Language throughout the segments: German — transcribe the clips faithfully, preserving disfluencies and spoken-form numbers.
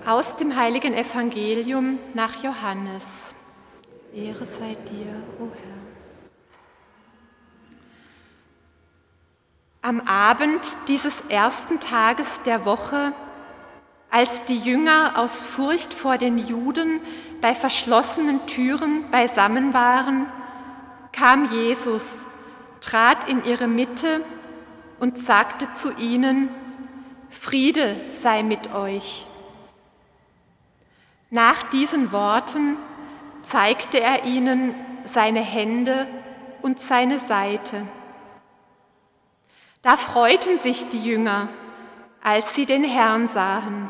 Aus dem heiligen Evangelium nach Johannes. Ehre sei dir, o Herr. Am Abend dieses ersten Tages der Woche, als die Jünger aus Furcht vor den Juden bei verschlossenen Türen beisammen waren, kam Jesus, trat in ihre Mitte und sagte zu ihnen: Friede sei mit euch. Nach diesen Worten zeigte er ihnen seine Hände und seine Seite. Da freuten sich die Jünger, als sie den Herrn sahen.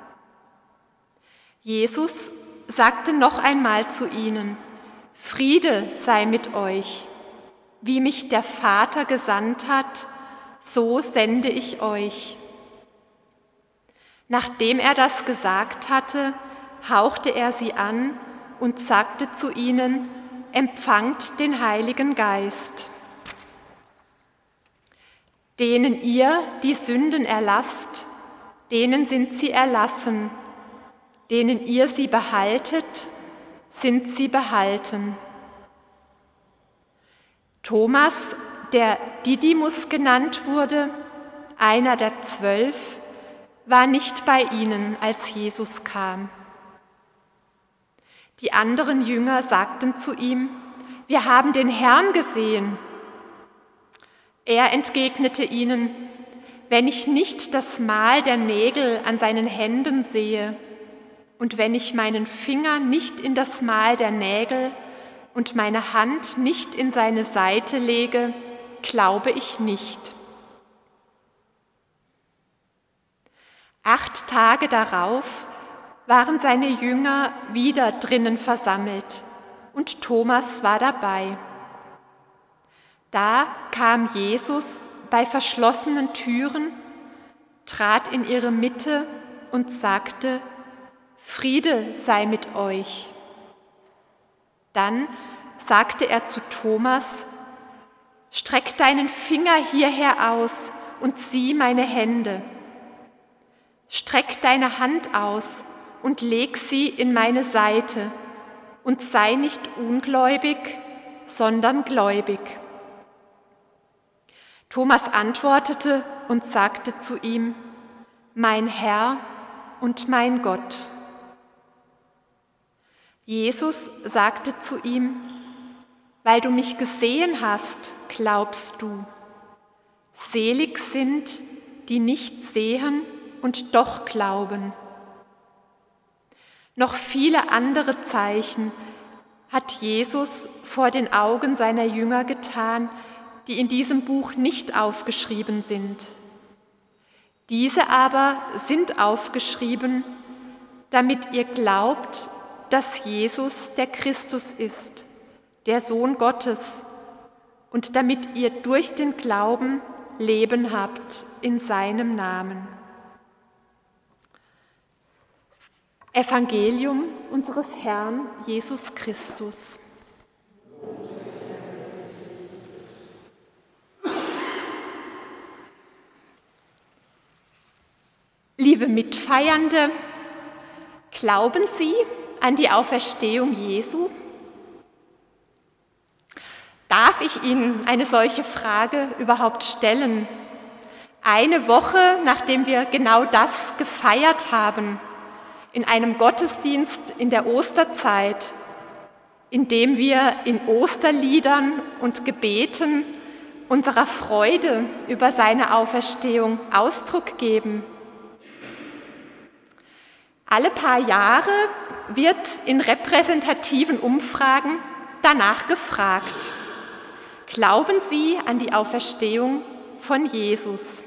Jesus sagte noch einmal zu ihnen: Friede sei mit euch. Wie mich der Vater gesandt hat, so sende ich euch. Nachdem er das gesagt hatte, hauchte er sie an und sagte zu ihnen: Empfangt den Heiligen Geist. Denen ihr die Sünden erlasst, denen sind sie erlassen. Denen ihr sie behaltet, sind sie behalten. Thomas, der Didymus genannt wurde, einer der zwölf, war nicht bei ihnen, als Jesus kam. Die anderen Jünger sagten zu ihm: Wir haben den Herrn gesehen. Er entgegnete ihnen: Wenn ich nicht das Mal der Nägel an seinen Händen sehe und wenn ich meinen Finger nicht in das Mal der Nägel und meine Hand nicht in seine Seite lege, glaube ich nicht. Acht Tage darauf waren seine Jünger wieder drinnen versammelt und Thomas war dabei. Da kam Jesus bei verschlossenen Türen, trat in ihre Mitte und sagte: Friede sei mit euch. Dann sagte er zu Thomas: Streck deinen Finger hierher aus und sieh meine Hände. Streck deine Hand aus und leg sie in meine Seite und sei nicht ungläubig, sondern gläubig. Thomas antwortete und sagte zu ihm: Mein Herr und mein Gott. Jesus sagte zu ihm: Weil du mich gesehen hast, glaubst du. Selig sind, die nicht sehen und doch glauben. Noch viele andere Zeichen hat Jesus vor den Augen seiner Jünger getan, die in diesem Buch nicht aufgeschrieben sind. Diese aber sind aufgeschrieben, damit ihr glaubt, dass Jesus der Christus ist, der Sohn Gottes, und damit ihr durch den Glauben Leben habt in seinem Namen. Evangelium unseres Herrn Jesus Christus. Liebe Mitfeiernde, glauben Sie an die Auferstehung Jesu? Darf ich Ihnen eine solche Frage überhaupt stellen? Eine Woche, nachdem wir genau das gefeiert haben, in einem Gottesdienst in der Osterzeit, in dem wir in Osterliedern und Gebeten unserer Freude über seine Auferstehung Ausdruck geben. Alle paar Jahre wird in repräsentativen Umfragen danach gefragt: Glauben Sie an die Auferstehung von Jesus?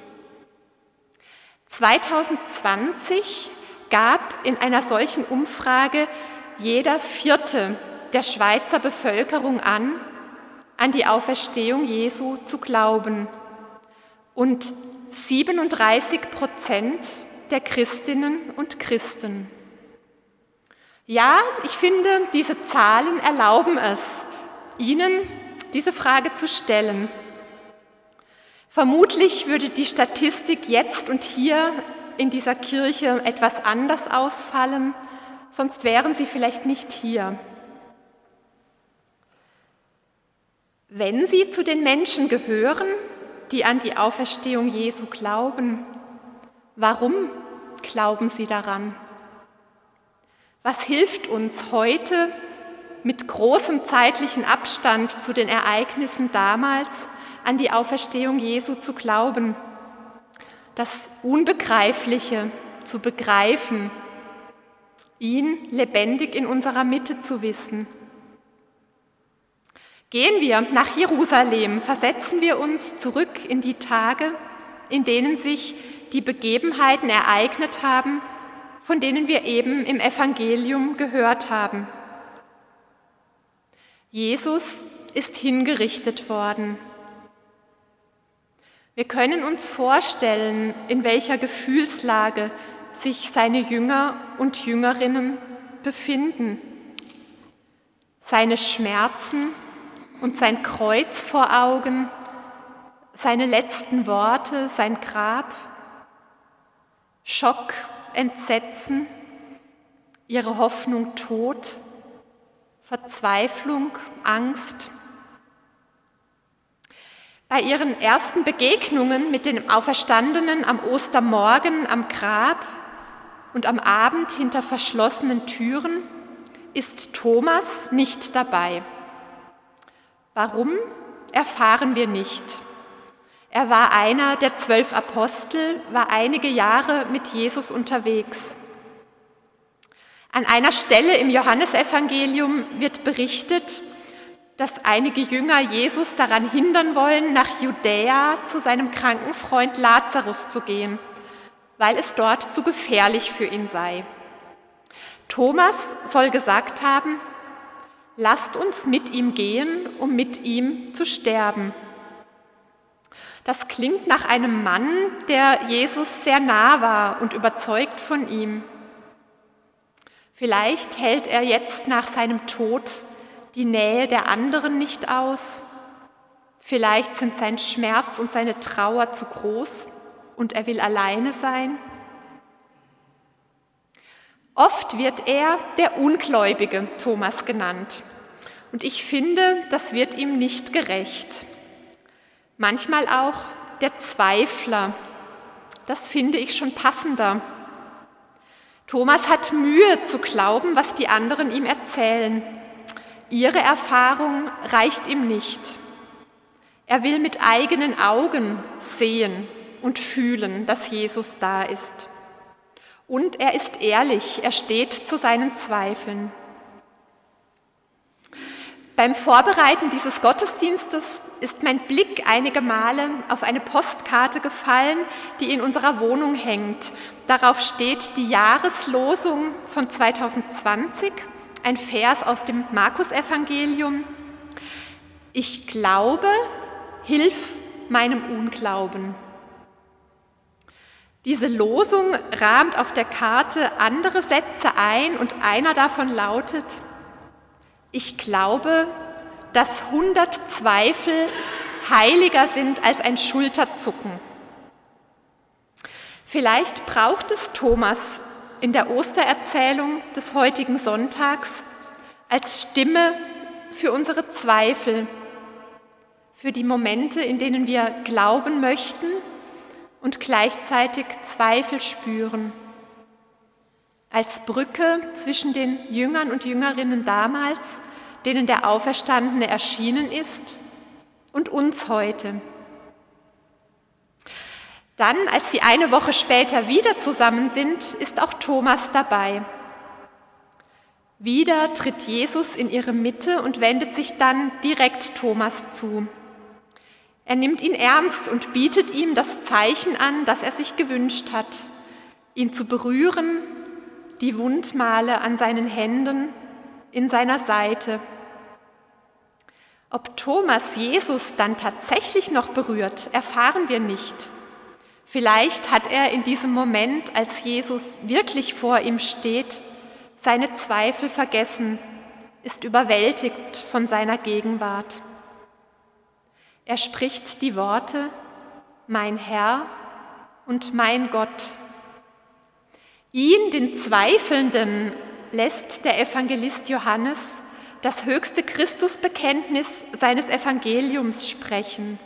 zwanzig zwanzig gab in einer solchen Umfrage jeder Vierte der Schweizer Bevölkerung an, an die Auferstehung Jesu zu glauben. Und siebenunddreißig Prozent der Christinnen und Christen. Ja, ich finde, diese Zahlen erlauben es, Ihnen diese Frage zu stellen. Vermutlich würde die Statistik jetzt und hier in dieser Kirche etwas anders ausfallen, sonst wären sie vielleicht nicht hier. Wenn sie zu den Menschen gehören, die an die Auferstehung Jesu glauben, warum glauben sie daran? Was hilft uns heute mit großem zeitlichen Abstand zu den Ereignissen damals an die Auferstehung Jesu zu glauben? Das Unbegreifliche zu begreifen, ihn lebendig in unserer Mitte zu wissen. Gehen wir nach Jerusalem, versetzen wir uns zurück in die Tage, in denen sich die Begebenheiten ereignet haben, von denen wir eben im Evangelium gehört haben. Jesus ist hingerichtet worden. Wir können uns vorstellen, in welcher Gefühlslage sich seine Jünger und Jüngerinnen befinden. Seine Schmerzen und sein Kreuz vor Augen, seine letzten Worte, sein Grab, Schock, Entsetzen, ihre Hoffnung tot, Verzweiflung, Angst. Bei ihren ersten Begegnungen mit den Auferstandenen am Ostermorgen am Grab und am Abend hinter verschlossenen Türen ist Thomas nicht dabei. Warum, erfahren wir nicht. Er war einer der zwölf Apostel, war einige Jahre mit Jesus unterwegs. An einer Stelle im Johannesevangelium wird berichtet, dass einige Jünger Jesus daran hindern wollen, nach Judäa zu seinem kranken Freund Lazarus zu gehen, weil es dort zu gefährlich für ihn sei. Thomas soll gesagt haben: Lasst uns mit ihm gehen, um mit ihm zu sterben. Das klingt nach einem Mann, der Jesus sehr nah war und überzeugt von ihm. Vielleicht hält er jetzt nach seinem Tod die Nähe der anderen nicht aus. Vielleicht sind sein Schmerz und seine Trauer zu groß und er will alleine sein. Oft wird er der ungläubige Thomas genannt. Und ich finde, das wird ihm nicht gerecht. Manchmal auch der Zweifler. Das finde ich schon passender. Thomas hat Mühe zu glauben, was die anderen ihm erzählen. Ihre Erfahrung reicht ihm nicht. Er will mit eigenen Augen sehen und fühlen, dass Jesus da ist. Und er ist ehrlich, er steht zu seinen Zweifeln. Beim Vorbereiten dieses Gottesdienstes ist mein Blick einige Male auf eine Postkarte gefallen, die in unserer Wohnung hängt. Darauf steht die Jahreslosung von zweitausendzwanzig, ein Vers aus dem Markus-Evangelium. Ich glaube, hilf meinem Unglauben. Diese Losung rahmt auf der Karte andere Sätze ein und einer davon lautet: Ich glaube, dass hundert Zweifel heiliger sind als ein Schulterzucken. Vielleicht braucht es Thomas in der Ostererzählung des heutigen Sonntags als Stimme für unsere Zweifel, für die Momente, in denen wir glauben möchten und gleichzeitig Zweifel spüren. Als Brücke zwischen den Jüngern und Jüngerinnen damals, denen der Auferstandene erschienen ist, und uns heute. Dann, als sie eine Woche später wieder zusammen sind, ist auch Thomas dabei. Wieder tritt Jesus in ihre Mitte und wendet sich dann direkt Thomas zu. Er nimmt ihn ernst und bietet ihm das Zeichen an, das er sich gewünscht hat, ihn zu berühren, die Wundmale an seinen Händen, in seiner Seite. Ob Thomas Jesus dann tatsächlich noch berührt, erfahren wir nicht. Vielleicht hat er in diesem Moment, als Jesus wirklich vor ihm steht, seine Zweifel vergessen, ist überwältigt von seiner Gegenwart. Er spricht die Worte: Mein Herr und mein Gott, Ihn, den Zweifelnden, lässt der Evangelist Johannes das höchste Christusbekenntnis seines Evangeliums sprechen.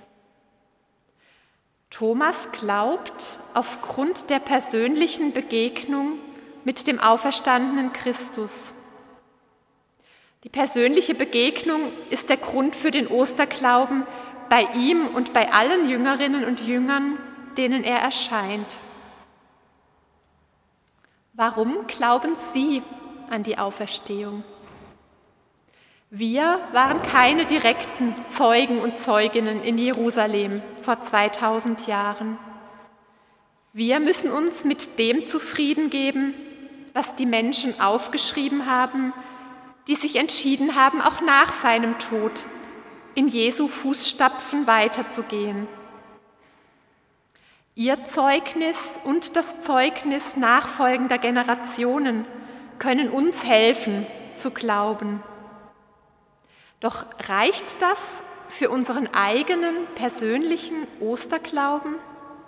Thomas glaubt aufgrund der persönlichen Begegnung mit dem auferstandenen Christus. Die persönliche Begegnung ist der Grund für den Osterglauben bei ihm und bei allen Jüngerinnen und Jüngern, denen er erscheint. Warum glauben Sie an die Auferstehung? Wir waren keine direkten Zeugen und Zeuginnen in Jerusalem vor zweitausend Jahren. Wir müssen uns mit dem zufrieden geben, was die Menschen aufgeschrieben haben, die sich entschieden haben, auch nach seinem Tod in Jesu Fußstapfen weiterzugehen. Ihr Zeugnis und das Zeugnis nachfolgender Generationen können uns helfen zu glauben. Doch reicht das für unseren eigenen persönlichen Osterglauben?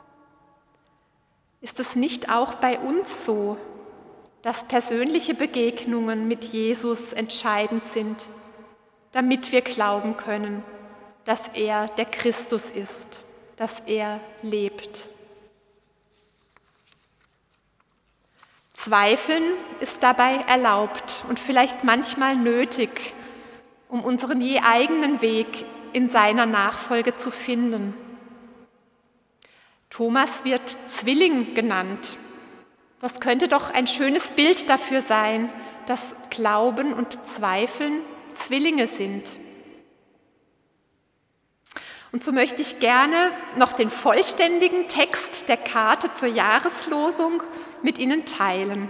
Ist es nicht auch bei uns so, dass persönliche Begegnungen mit Jesus entscheidend sind, damit wir glauben können, dass er der Christus ist, dass er lebt? Zweifeln ist dabei erlaubt und vielleicht manchmal nötig, um unseren je eigenen Weg in seiner Nachfolge zu finden. Thomas wird Zwilling genannt. Das könnte doch ein schönes Bild dafür sein, dass Glauben und Zweifeln Zwillinge sind. Und so möchte ich gerne noch den vollständigen Text der Karte zur Jahreslosung mit Ihnen teilen.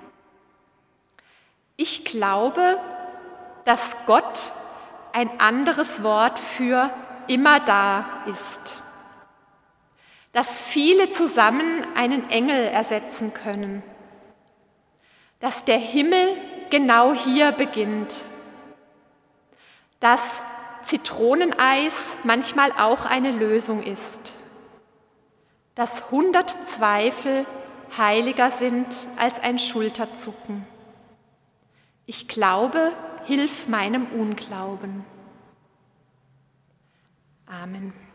Ich glaube, dass Gott ein anderes Wort für immer da ist, dass viele zusammen einen Engel ersetzen können, dass der Himmel genau hier beginnt, dass Zitroneneis manchmal auch eine Lösung ist, dass hundert Zweifel heiliger sind als ein Schulterzucken. Ich glaube, hilf meinem Unglauben. Amen.